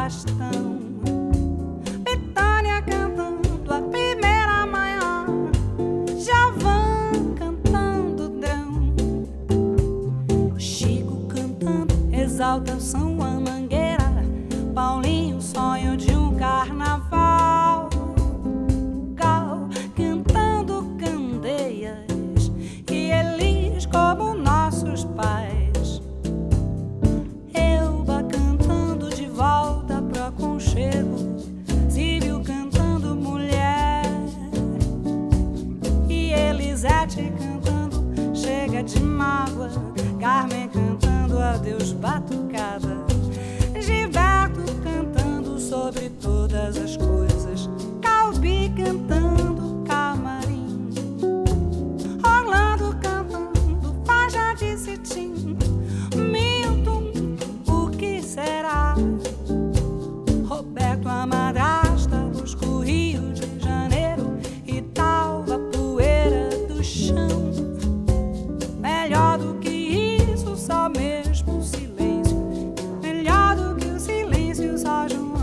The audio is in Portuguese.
bastão. Betânia cantando a primeira manhã, Javan cantando drão, Chico cantando exaltação a mangueira, Paulinho sonho de um carnaval, Gal cantando candeias e Elis como nossos pais, Elba cantando de volta pro aconchego, Sírio cantando mulher e Elisete cantando chega de mágoa, Carmen cantando adeus batucada, Gilberto cantando sobre todas as coisas, Calbi cantando camarim, Orlando cantando faixa de cetim, Milton, o que será? Roberto a madrasta busca o Rio de Janeiro e talva a poeira do chão. Melhor do que isso, só mesmo o silêncio. Melhor do que o silêncio, só João.